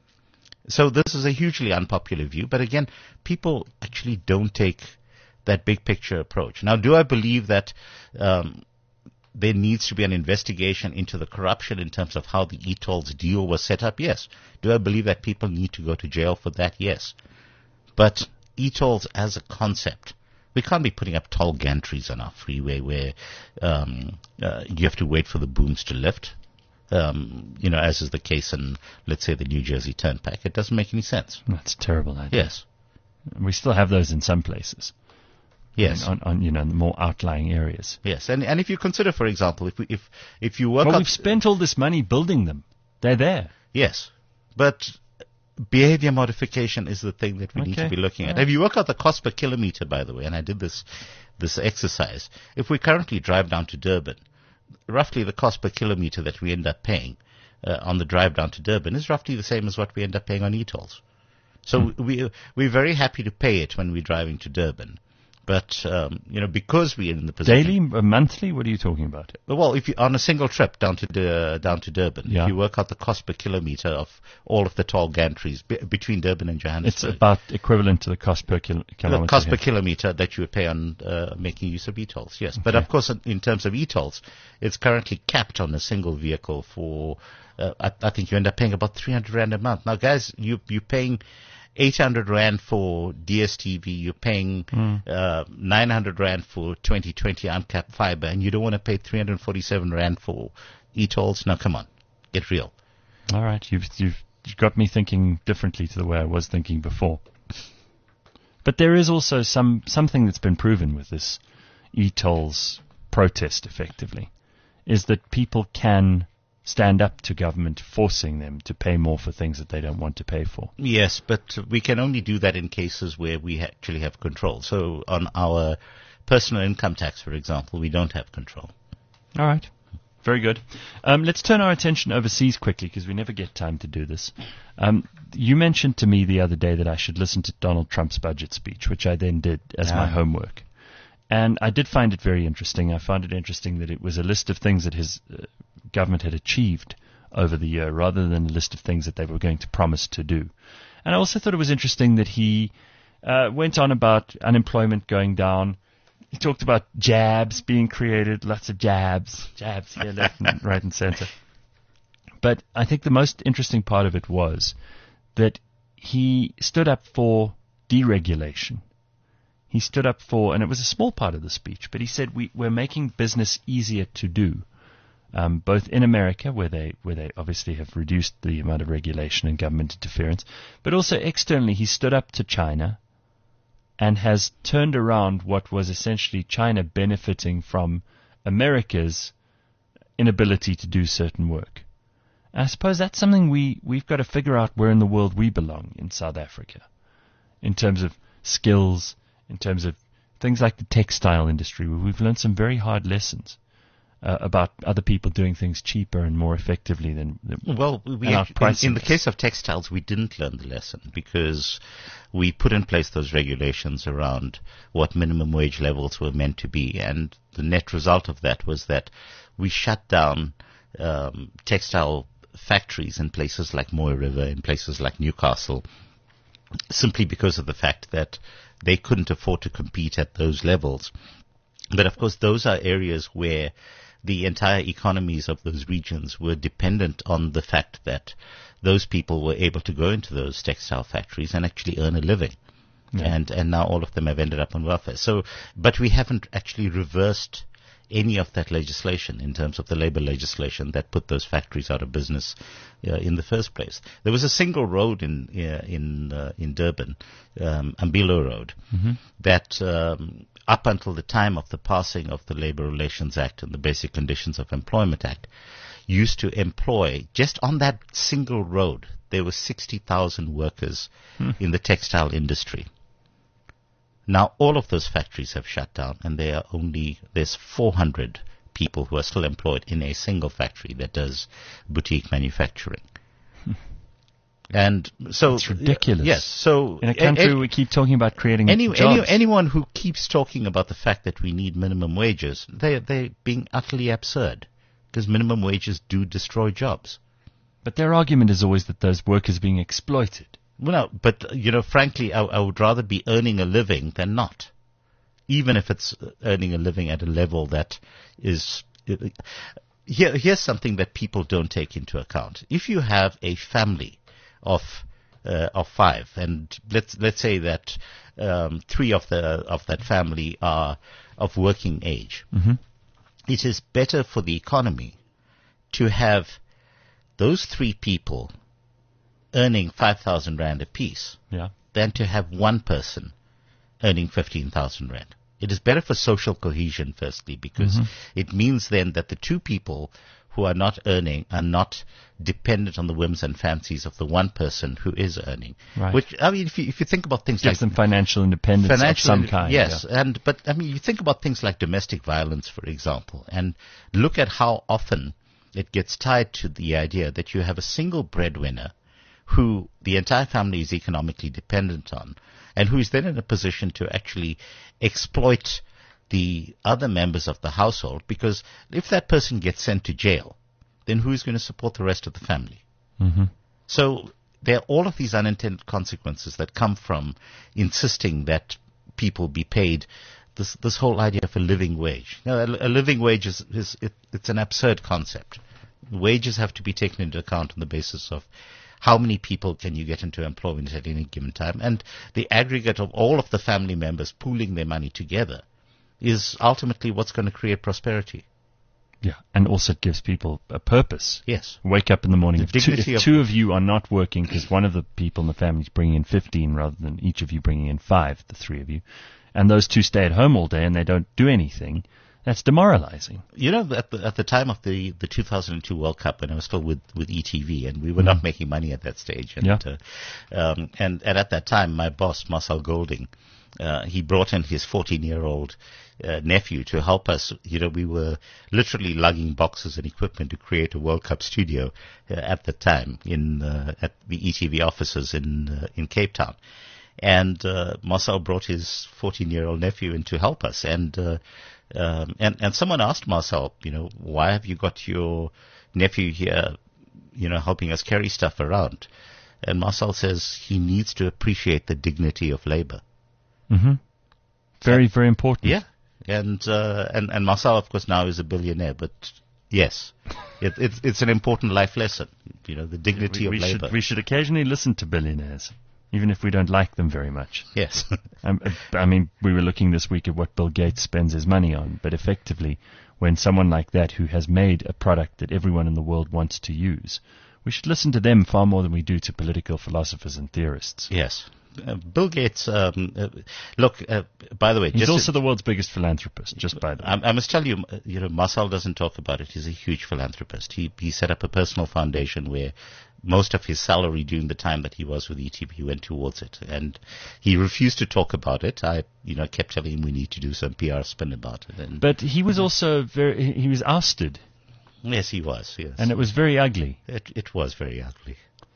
So this is a hugely unpopular view, but again, people actually don't take that big picture approach. Now, do I believe that um, there needs to be an investigation into the corruption in terms of how the e-tolls deal was set up? Yes. Do I believe that people need to go to jail for that? Yes. But e-tolls as a concept, we can't be putting up toll gantries on our freeway where um, uh, you have to wait for the booms to lift, um, you know, as is the case in, let's say, the New Jersey Turnpike. It doesn't make any sense. That's a terrible idea. Yes. We still have those in some places. Yes, on, on you know the more outlying areas. Yes, and and if you consider, for example, if we, if if you work, well, out we've spent all this money building them; they're there. Yes, but behavior modification is the thing that we okay. need to be looking at. Yeah. If you work out the cost per kilometer, by the way, and I did this this exercise, if we currently drive down to Durban, roughly the cost per kilometer that we end up paying uh, on the drive down to Durban is roughly the same as what we end up paying on e-tolls. So hmm. we we're very happy to pay it when we're driving to Durban. But, um, you know, because we're in the position... Daily, uh, monthly? What are you talking about? Well, if you on a single trip down to the, down to Durban, Yeah. if you work out the cost per kilometer of all of the tall gantries be, between Durban and It's Johannesburg, about equivalent to the cost per kil- the kilometer. cost per here. kilometer that you would pay on uh, making use of e-tolls, yes. But Okay. of course, in, in terms of e-tolls, it's currently capped on a single vehicle for, uh, I, I think you end up paying about three hundred rand a month. Now, guys, you, you're paying eight hundred rand for D S T V, you're paying Mm. uh, nine hundred rand for twenty twenty uncapped fiber, and you don't want to pay three hundred forty-seven rand for e-tolls? Now, come on, get real. All right, you've, you've you've got me thinking differently to the way I was thinking before. But there is also some something that's been proven with this e-tolls protest, effectively, is that people can stand up to government forcing them to pay more for things that they don't want to pay for. Yes, but we can only do that in cases where we actually have control. So on our personal income tax, for example, we don't have control. All right. Very good. Um, let's turn our attention overseas quickly because we never get time to do this. Um, you mentioned to me the other day that I should listen to Donald Trump's budget speech, which I then did as Yeah. my homework. And I did find it very interesting. I found it interesting that it was a list of things that his uh, government had achieved over the year rather than a list of things that they were going to promise to do. And I also thought it was interesting that he uh, went on about unemployment going down. He talked about jabs being created, lots of jabs, jabs here, left, and right, and center. But I think the most interesting part of it was that he stood up for deregulation. He stood up for, and it was a small part of the speech, but he said we, we're making business easier to do, um, both in America, where they where they obviously have reduced the amount of regulation and government interference, but also externally. He stood up to China and has turned around what was essentially China benefiting from America's inability to do certain work. And I suppose that's something we, we've got to figure out where in the world we belong in South Africa, in terms of skills, in terms of things like the textile industry, where we've learned some very hard lessons uh, about other people doing things cheaper and more effectively than, than Well, we and actually, outpricing in, in the us. case of textiles, we didn't learn the lesson because we put in place those regulations around what minimum wage levels were meant to be, and the net result of that was that we shut down um, textile factories in places like Moy River, in places like Newcastle, simply because of the fact that they couldn't afford to compete at those levels. But of course, those are areas where the entire economies of those regions were dependent on the fact that those people were able to go into those textile factories and actually earn a living. Yeah. And and now all of them have ended up on welfare. So, but we haven't actually reversed any of that legislation in terms of the labor legislation that put those factories out of business uh, in the first place. There was a single road in uh, in uh, in Durban, um, Ambilo Road, Mm-hmm. that um, up until the time of the passing of the Labor Relations Act and the Basic Conditions of Employment Act, used to employ, just on that single road, there were sixty thousand workers Hmm. in the textile industry. Now all of those factories have shut down, and there are only, there's four hundred people who are still employed in a single factory that does boutique manufacturing. And so, It's ridiculous. Yes. So In a country a- where we keep talking about creating any, jobs. any, anyone who keeps talking about the fact that we need minimum wages, they they're being utterly absurd, because minimum wages do destroy jobs. But their argument is always that those workers are being exploited. Well, no, but you know, frankly, I, I would rather be earning a living than not, even if it's earning a living at a level that is. Here, here's something that people don't take into account. If you have a family of uh, of five, and let's let's say that um, three of the of that family are of working age, Mm-hmm. it is better for the economy to have those three people earning five thousand rand apiece Yeah. than to have one person earning fifteen thousand rand. It is better for social cohesion, firstly, because Mm-hmm. it means then that the two people who are not earning are not dependent on the whims and fancies of the one person who is earning. Right. Which, I mean, if you, if you think about things Gives like them financial independence financial, of some kind. yes, yeah. and but I mean, you think about things like domestic violence, for example, and look at how often it gets tied to the idea that you have a single breadwinner who the entire family is economically dependent on, and who is then in a position to actually exploit the other members of the household, because if that person gets sent to jail, then who's going to support the rest of the family? Mm-hmm. So there are all of these unintended consequences that come from insisting that people be paid this this whole idea of a living wage. Now, a, a living wage is, is it, it's an absurd concept. Wages have to be taken into account on the basis of how many people can you get into employment at any given time, and the aggregate of all of the family members pooling their money together is ultimately what's going to create prosperity. Yeah, and also it gives people a purpose. Yes. Wake up in the morning. The If, two, dignity if of- two of you are not working because one of the people in the family is bringing in fifteen rather than each of you bringing in five, the three of you, and those two stay at home all day and they don't do anything, that's demoralizing. You know, at the, at the time of the, the two thousand two World Cup, when I was still with, with E T V, and we were not making money at that stage, and Yeah. uh, um, and, and at that time, my boss, Marcel Golding, uh, he brought in his fourteen-year-old uh, nephew to help us. You know, we were literally lugging boxes and equipment to create a World Cup studio uh, at the time in uh, at the E T V offices in uh, in Cape Town. And uh, Marcel brought his fourteen-year-old nephew in to help us. And, uh, um, and and someone asked Marcel, you know, why have you got your nephew here, you know, helping us carry stuff around? And Marcel says he needs to appreciate the dignity of labor. Mm-hmm. Very, very important. Yeah. And, uh, and, and Marcel, of course, now is a billionaire, but yes, it, it's, it's an important life lesson, you know, the dignity we, we of labor. Should, we should occasionally listen to billionaires, even if we don't like them very much. Yes. Um, uh, I mean, we were looking this week at what Bill Gates spends his money on, but effectively, when someone like that who has made a product that everyone in the world wants to use, we should listen to them far more than we do to political philosophers and theorists. Yes. Uh, Bill Gates, um, uh, look, uh, by the way, He's just also to, the world's biggest philanthropist, just by the way. I, I must tell you, uh, you know, Marcel doesn't talk about it. He's a huge philanthropist. He he set up a personal foundation where most of his salary during the time that he was with E T V went towards it, and he refused to talk about it. I, you know, kept telling him we need to do some P R spin about it. And But he was also very, he he was ousted, yes, he was. Yes, and it was very ugly. it it was very ugly.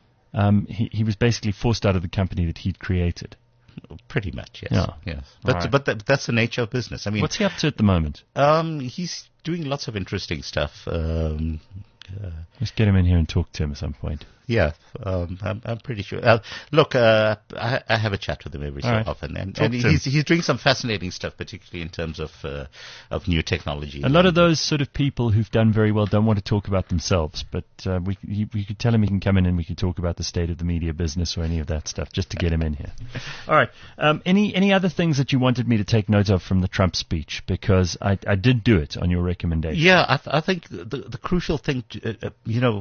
Um, he, he was basically forced out of the company that he'd created. Pretty much, yes. Yeah. Yes. But Alright. but that, that's the nature of business. I mean, What's he up to at the moment? um, he's doing lots of interesting stuff. Um, uh, Let's get him in here and talk to him at some point. Yeah, um, I'm, I'm pretty sure. Uh, look, uh, I, I have a chat with him every so All right. often, and, Talk and to him. he's he's doing some fascinating stuff, particularly in terms of uh, of new technology. A lot of those sort of people who've done very well don't want to talk about themselves, but uh, we he, we could tell him he can come in and we could talk about the state of the media business or any of that stuff just to get him in here. All right. Um, any any other things that you wanted me to take note of from the Trump speech? Because I, I did do it on your recommendation. Yeah, I, th- I think the the crucial thing, to, uh, uh, you know.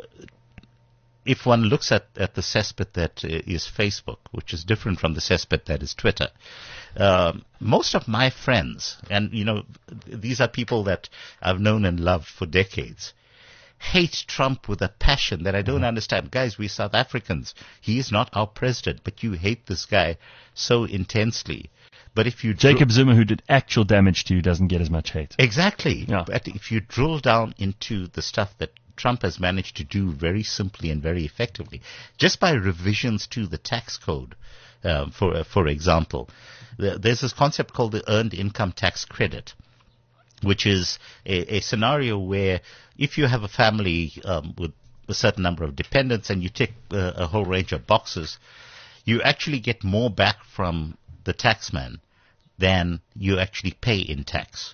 If one looks at, at the cesspit that uh, is Facebook, which is different from the cesspit that is Twitter, um, most of my friends, and you know, these are people that I've known and loved for decades, hate Trump with a passion that I don't mm-hmm. understand. Guys, we're South Africans. He is not our president, but you hate this guy so intensely. But if you Jacob Zuma, who did actual damage to you, doesn't get as much hate. Exactly. Yeah. But if you drill down into the stuff that Trump has managed to do very simply and very effectively, just by revisions to the tax code, uh, for uh, for example, the, there's this concept called the earned income tax credit, which is a, a scenario where if you have a family um, with a certain number of dependents and you tick uh, a whole range of boxes, you actually get more back from the taxman than you actually pay in tax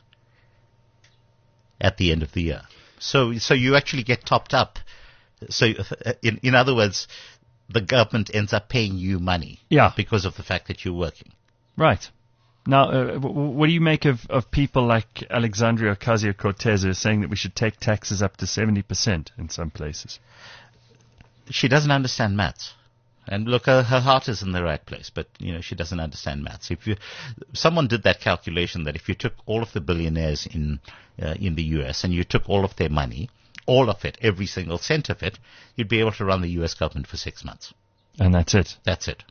at the end of the year. So, so you actually get topped up. So, in in other words, the government ends up paying you money, Yeah. because of the fact that you're working. Right. Now, uh, w- w- what do you make of, of people like Alexandria Ocasio-Cortez who are saying that we should take taxes up to seventy percent in some places? She doesn't understand maths. And look, her, her heart is in the right place, but you know she doesn't understand maths. If you, someone did that calculation that if you took all of the billionaires in uh, in the U S and you took all of their money, all of it, every single cent of it, you'd be able to run the U S government for six months. And that's it. That's it.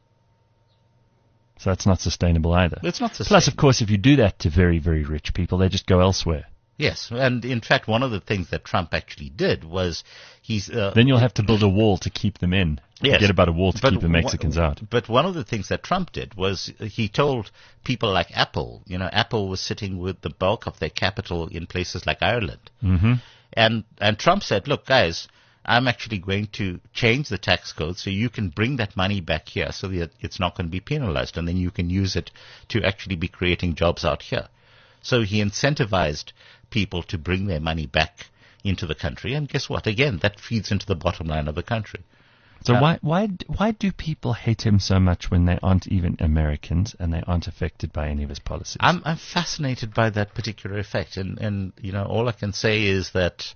So that's not sustainable either. It's not sustainable. Plus, of course, if you do that to very, very rich people, they just go elsewhere. Yes, and in fact, one of the things that Trump actually did was he's... Uh, then you'll have to build a wall to keep them in. Yes. Forget about a wall to but keep the Mexicans w- out. But one of the things that Trump did was he told people like Apple, you know, Apple was sitting with the bulk of their capital in places like Ireland. Mm-hmm. And, and Trump said, look, guys, I'm actually going to change the tax code so you can bring that money back here so that it's not going to be penalized, and then you can use it to actually be creating jobs out here. So he incentivized people to bring their money back into the country, and guess what? Again, that feeds into the bottom line of the country. So Uh, why why why do people hate him so much when they aren't even Americans and they aren't affected by any of his policies? I'm I'm fascinated by that particular effect, and and you know all I can say is that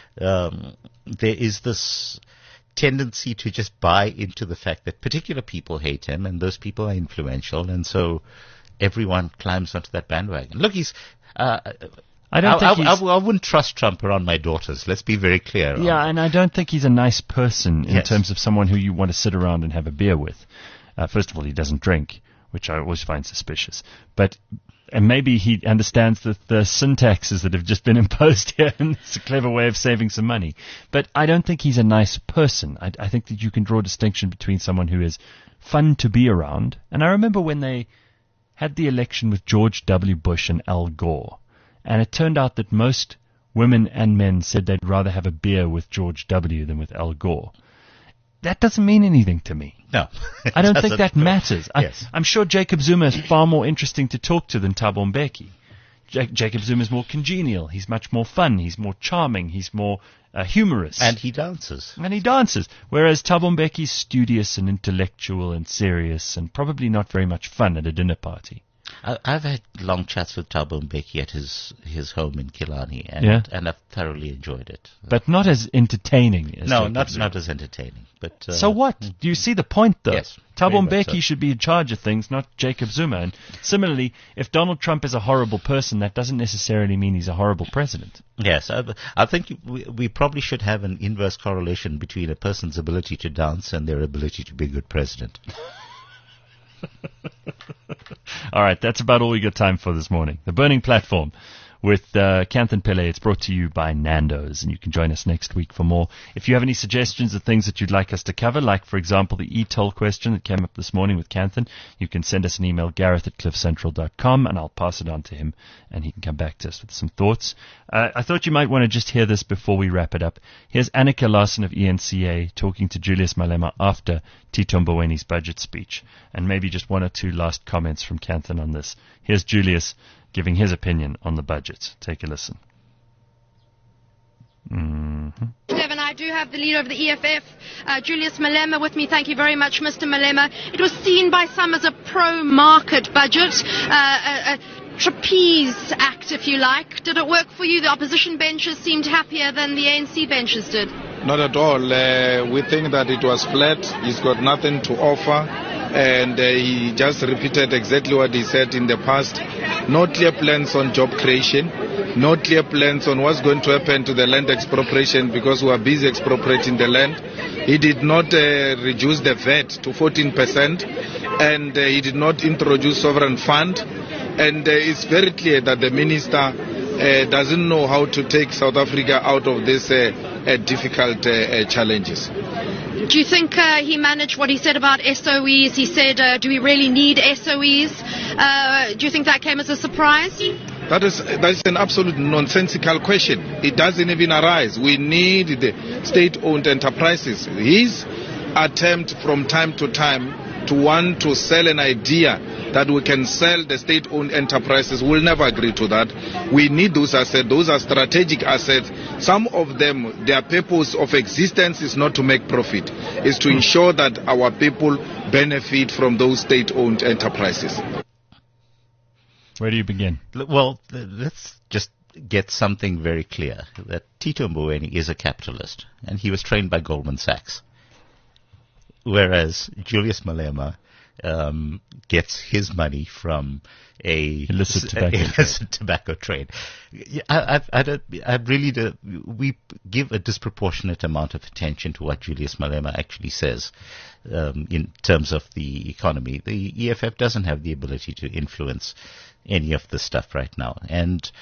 um, there is this tendency to just buy into the fact that particular people hate him, and those people are influential, and so everyone climbs onto that bandwagon. Look, he's. Uh, I don't I, think I, he's... I, I wouldn't trust Trump around my daughters. Let's be very clear. on Yeah, and I don't think he's a nice person in Yes. terms of someone who you want to sit around and have a beer with. Uh, first of all, he doesn't drink, which I always find suspicious. But and maybe he understands the, the syntaxes that have just been imposed here, and it's a clever way of saving some money. But I don't think he's a nice person. I, I think that you can draw a distinction between someone who is fun to be around. And I remember when they had the election with George W. Bush and Al Gore. And it turned out that most women and men said they'd rather have a beer with George W. than with Al Gore. That doesn't mean anything to me. No. I don't think Doesn't- that matters. I, Yes. I'm sure Jacob Zuma is far more interesting to talk to than Thabo Mbeki. Ja- Jacob Zuma is more congenial. He's much more fun. He's more charming. He's more uh, humorous. And he dances. And he dances. Whereas Thabo Mbeki is studious and intellectual and serious and probably not very much fun at a dinner party. I, I've had long chats with Thabo Mbeki at his, his home in Killarney, and, Yeah. and I've thoroughly enjoyed it. But not as entertaining as No, Jacob not Zuma. not as entertaining. But uh, So what? Do you see the point, though? Yes, Thabo very much Mbeki so. should be in charge of things, not Jacob Zuma. And similarly, if Donald Trump is a horrible person, that doesn't necessarily mean he's a horrible president. Yes, I, I think we, we probably should have an inverse correlation between a person's ability to dance and their ability to be a good president. All right, that's about all we got time for this morning. The Burning Platform with uh, Kanthan Pillay. It's brought to you by Nando's, and you can join us next week for more. If you have any suggestions of things that you'd like us to cover, like, for example, the e-toll question that came up this morning with Kanthan, you can send us an email, gareth at cliffcentral dot com, and I'll pass it on to him, and he can come back to us with some thoughts. Uh, I thought you might want to just hear this before we wrap it up. Here's Annika Larson of E N C A talking to Julius Malema after Tito Mbowene's budget speech, and maybe just one or two last comments from Kanthan on this. Here's Julius giving his opinion on the budget. Take a listen. Mm-hmm. Devin, I do have the leader of the E F F, uh, Julius Malema, with me. Thank you very much, Mister Malema. It was seen by some as a pro-market budget, uh, a, a trapeze act, if you like. Did it work for you? The opposition benches seemed happier than the A N C benches did. Not at all. Uh, we think that it was flat. He's got nothing to offer. And uh, he just repeated exactly what he said in the past. No clear plans on job creation. No clear plans on what's going to happen to the land expropriation, because we are busy expropriating the land. He did not uh, reduce the V A T to fourteen percent. And uh, he did not introduce sovereign fund. And uh, it's very clear that the minister uh, doesn't know how to take South Africa out of these uh, uh, difficult uh, uh, challenges. Do you think uh, he managed what he said about S O Es? He said, uh, do we really need S O Es? Uh, do you think that came as a surprise? That is, that is an absolute nonsensical question. It doesn't even arise. We need the state-owned enterprises. His attempt from time to time to want to sell an idea that we can sell the state-owned enterprises, we'll never agree to that. We need those assets. Those are strategic assets. Some of them, their purpose of existence is not to make profit. It's to ensure that our people benefit from those state-owned enterprises. Where do you begin? Well, let's just get something very clear, that Tito Mboweni is a capitalist, and he was trained by Goldman Sachs. Whereas Julius Malema um, gets his money from a illicit tobacco, a illicit tobacco trade. I, I, I, don't, I really do, we give a disproportionate amount of attention to what Julius Malema actually says um, in terms of the economy. The E F F doesn't have the ability to influence any of this stuff right now. And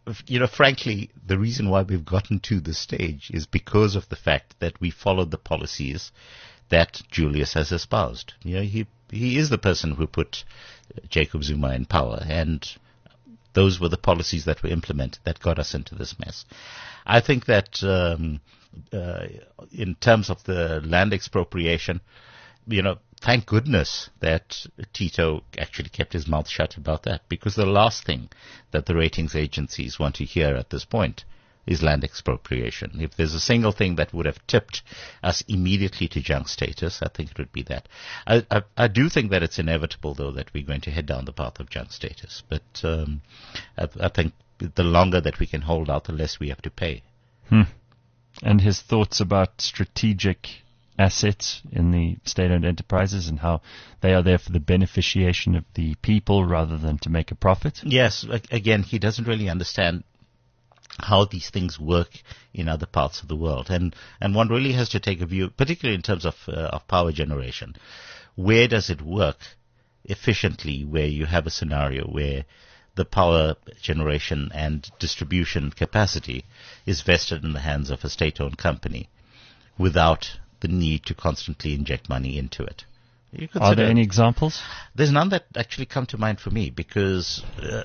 you know, frankly, the reason why we've gotten to this stage is because of the fact that we followed the policies that Julius has espoused. You know, he he is the person who put Jacob Zuma in power, and those were the policies that were implemented that got us into this mess. I think that um, uh, in terms of the land expropriation, you know, thank goodness that Tito actually kept his mouth shut about that, because the last thing that the ratings agencies want to hear at this point is land expropriation. If there's a single thing that would have tipped us immediately to junk status, I think it would be that. I, I, I do think that it's inevitable, though, that we're going to head down the path of junk status. But um, I, I think the longer that we can hold out, the less we have to pay. Hmm. And his thoughts about strategic assets in the state-owned enterprises and how they are there for the beneficiation of the people rather than to make a profit? Yes. Again, he doesn't really understand how these things work in other parts of the world. And, and one really has to take a view, particularly in terms of, uh, of power generation. Where does it work efficiently, where you have a scenario where the power generation and distribution capacity is vested in the hands of a state-owned company without the need to constantly inject money into it? You Are there any examples? There's none that actually come to mind for me, because uh,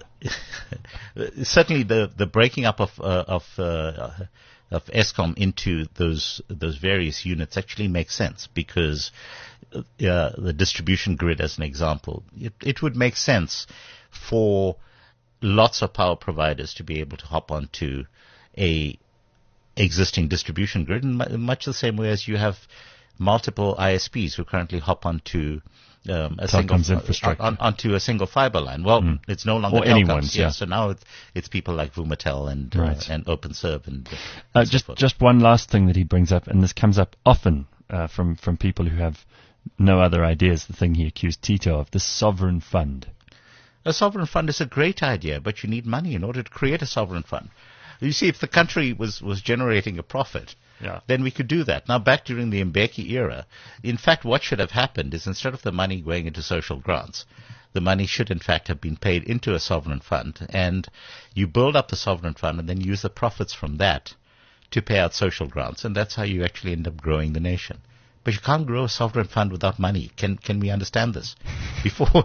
certainly the the breaking up of uh, of uh, of Eskom into those those various units actually makes sense, because uh, the distribution grid, as an example, it, it would make sense for lots of power providers to be able to hop onto a existing distribution grid in much the same way as you have multiple I S Ps who currently hop onto um, a single infrastructure. On, onto a single fiber line. Well, mm. it's no longer or anyone's. Yeah. yeah. So now it's, it's people like Vumatel and right. uh, and OpenServe and, uh, uh, and just so just one last thing that he brings up, and this comes up often uh, from from people who have no other ideas. The thing he accused Tito of, the sovereign fund. A sovereign fund is a great idea, but you need money in order to create a sovereign fund. You see, if the country was, was generating a profit, yeah. then we could do that. Now, back during the Mbeki era, in fact, what should have happened is, instead of the money going into social grants, the money should, in fact, have been paid into a sovereign fund. And you build up the sovereign fund and then use the profits from that to pay out social grants. And that's how you actually end up growing the nation. But you can't grow a sovereign fund without money. Can can we understand this? Before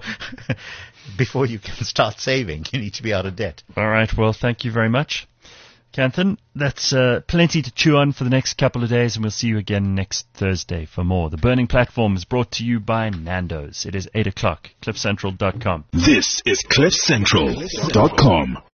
before you can start saving, you need to be out of debt. All right. Well, thank you very much, Kanthan. That's uh, plenty to chew on for the next couple of days, and we'll see you again next Thursday for more. The Burning Platform is brought to you by Nando's. It is eight o'clock. cliff central dot com. This is cliff central dot com.